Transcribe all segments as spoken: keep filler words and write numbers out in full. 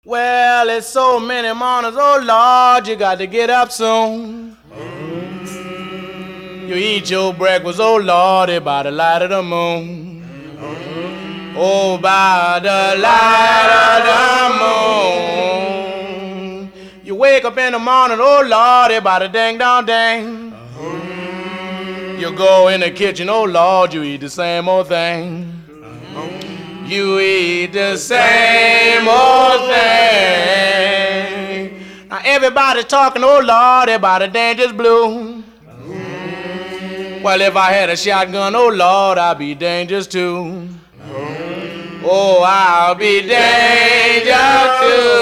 Well, it's so many mornings, oh Lord, you got to get up soon. You eat your breakfast, oh Lord, by the light of the moon. Oh, by the light of the moon. You wake up in the morning, oh Lord, by the dang dong dang. You go in the kitchen, oh Lord, you eat the same old thing. You eat the same old thing. Now everybody's talking, oh Lord, about a dangerous blue. Well, if I had a shotgun, oh Lord, I'd be dangerous too. Oh, I'll be dangerous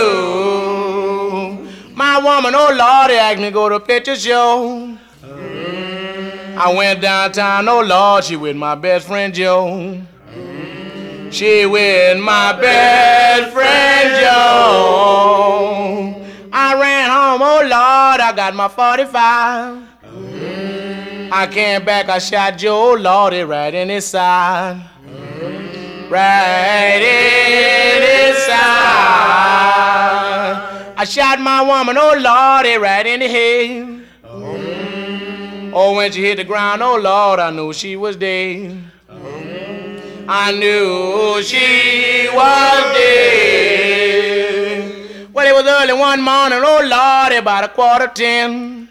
too. My woman, oh Lord, they asked me to go to a picture show. I went downtown, oh Lord, she with my best friend Joe. She with my best friend Joe. I ran home, oh Lord, I got my forty-five. I came back, I shot Joe, oh Lord, it right in his side. Right in his side. I shot my woman, oh Lord, it right in the head. Oh, when she hit the ground, oh Lord, I knew she was dead. I knew she was dead. Well, it was early one morning, oh Lord, about a quarter ten.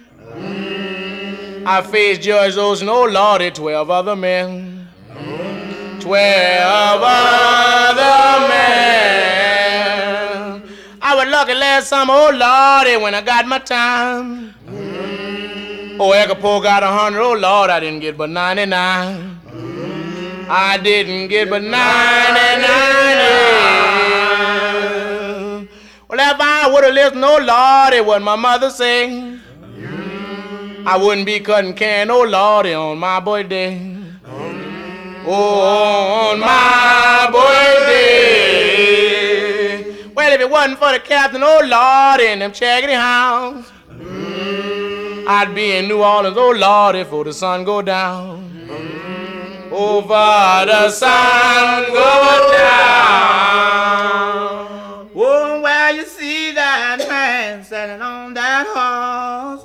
I faced George Ocean, oh Lord, twelve other men. Twelve other men. I was lucky last summer, oh Lord, when I got my time. Oh, Acapulco got a hundred, oh Lord, I didn't get but ninety-nine. I didn't get but ninety-nine. Well, if I would have listened, oh Lord, it what my mother say. I wouldn't be cutting can, oh Lord, on my birthday. Oh, on my birthday. Well, if it wasn't for the captain, oh Lord, and them Chaggedy Hounds, I'd be in New Orleans, oh Lord, before the sun go down. Over the sun go down. Oh, well, you see that man standing on that horse.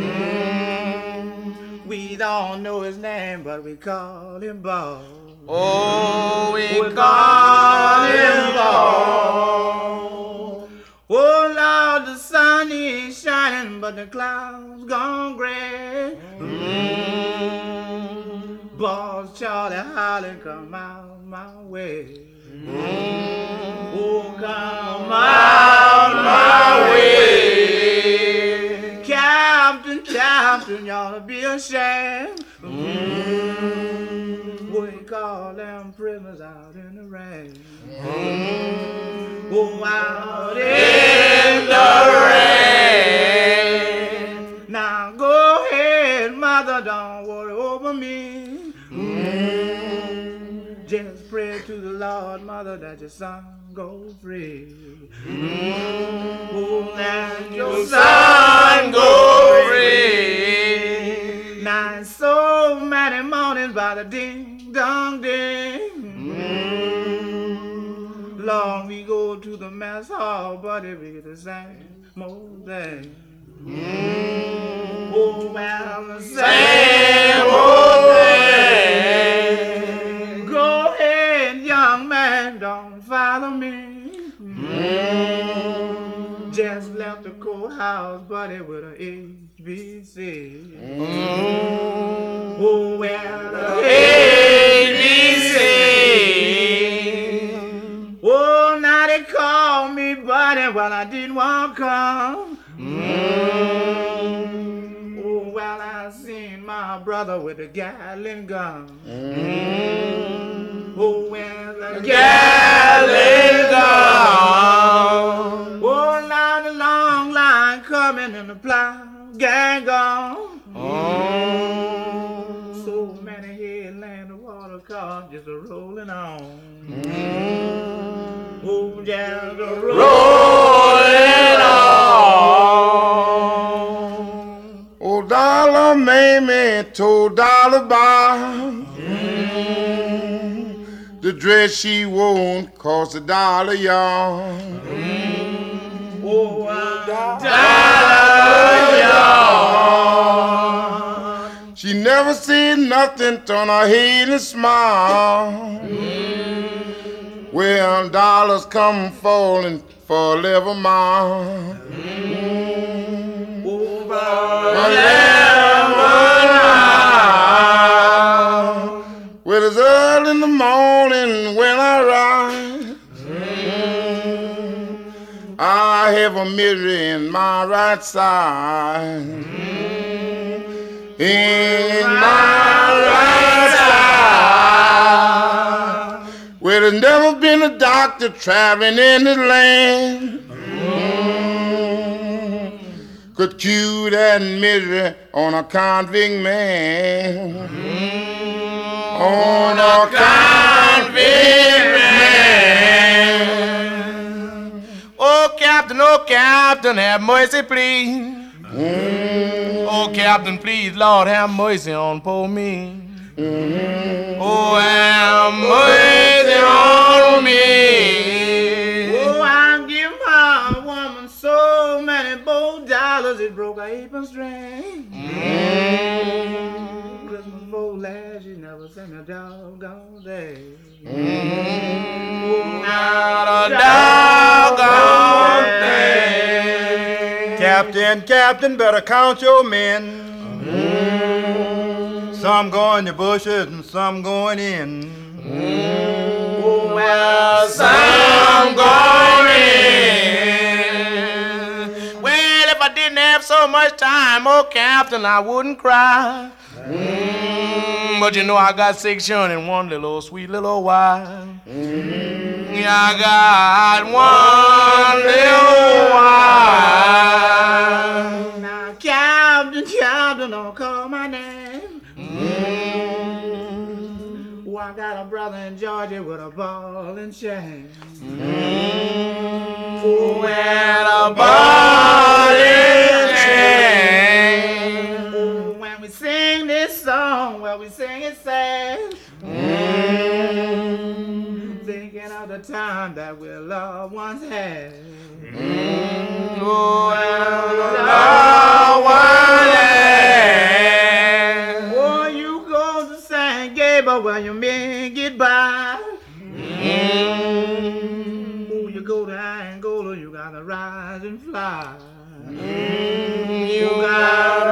Mm. We don't know his name, but we call him Boss. Oh, we, we call him Boss. Oh, Lord, the sun is shining, but the clouds gone gray. Mm. Boss Charlie Holly, come out my way. Mm. Oh, come out my way. Captain, Captain, you ought to be ashamed. Mm. We call them prisoners out in the rain. Mm. Oh, out in the rain. Now go ahead, mother, don't worry over me. Mm. Just pray to the Lord, mother, that your son go free. Mm. Oh, that your son go free. Now so many mornings by the ding dong ding. Mm. Long we go to the mess hall, but it be the same old thing. Mm. Oh, well, the same old thing. Go ahead, young man, don't follow me. Mm. Just left the courthouse, buddy, with an H B C. Mm. Oh, well, the H B C. Oh, now they call me, buddy, well, I didn't want to come. Mm. Oh, well, I seen my brother with a Gatling gun. Mm. Oh, well, the Gatling gun. Oh, now the long line coming and the plow gang gone. Mm. So many headland water cars just a rolling on. Mm. Oh, just a rolling on. Oh, dollar made me two dollar bar. Mm. The dress she wore cost a dollar, y'all. Mm. She never said nothing, turn her head and smile. Mm. Well, dollars come falling for eleven miles. Mm. Over eleven miles. Well, it's early in the morning when I rise. Mm. I have a mirror in my right side. Mm. In my right side. Well, there's never been a doctor traveling in this land. Mm. Could cure that misery on a convict man. Mm. On a convict man. Oh, Captain, oh, Captain, have mercy, please. Mm. Oh, Captain, please, Lord, have mercy on poor me. Mm-hmm. Oh, have mercy on me. Oh, I give my woman so many bold dollars it broke her apron string. Mm. Christmas before last, she never sent a doggone day. Mm. Not a doggone thing. Captain, Captain, better count your men. Mm. Some go in the bushes and some going in. Mm. Oh, well, some going in. Well, if I didn't have so much time, oh, Captain, I wouldn't cry. Mm. But you know I got six children and one little old sweet little wife. Mm. Yeah, I got one little wife. Now, Captain, Captain, don't call my name. Mm. Oh, I got a brother in Georgia with a ball and chain. Mm. Oh, and a ball and chain. Oh, when we sing this song, well, we sing it sad. Mm. Thinking of the time that we loved once had. Mm. Oh, and the loved one had. Oh, you go to Saint Gabriel where your men get by. Mm. Oh, you go to Angola, you gotta rise and fly. Mm. You gotta